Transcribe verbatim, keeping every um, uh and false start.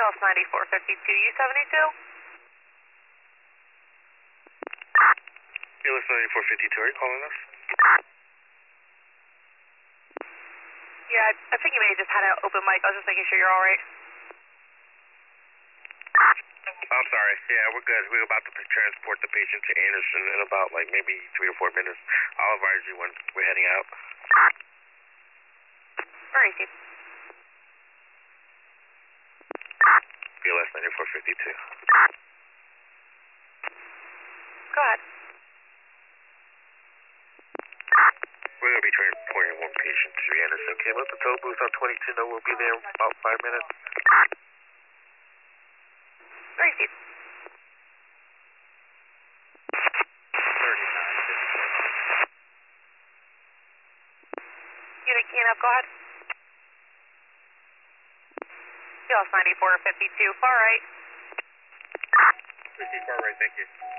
lost ninety-four fifty-two, U seventy-two? U S ninety-four fifty-two, are you calling us? Yeah, I, I think you may have just had an open mic. I was just making sure you're all right. I'm sorry. Yeah, we're good. We're about to transport the patient to Anderson in about like maybe three or four minutes. I'll advise you when we're heading out. Where is he? U S ninety-four fifty-two. Go ahead. We're going to be transporting one patient to Anderson. Okay, let the tow booth on twenty-two know we'll be there in about five minutes. Where is he? Unit keying up, go ahead. You lost ninety-four fifty-two, far right. fifty, far right, thank you.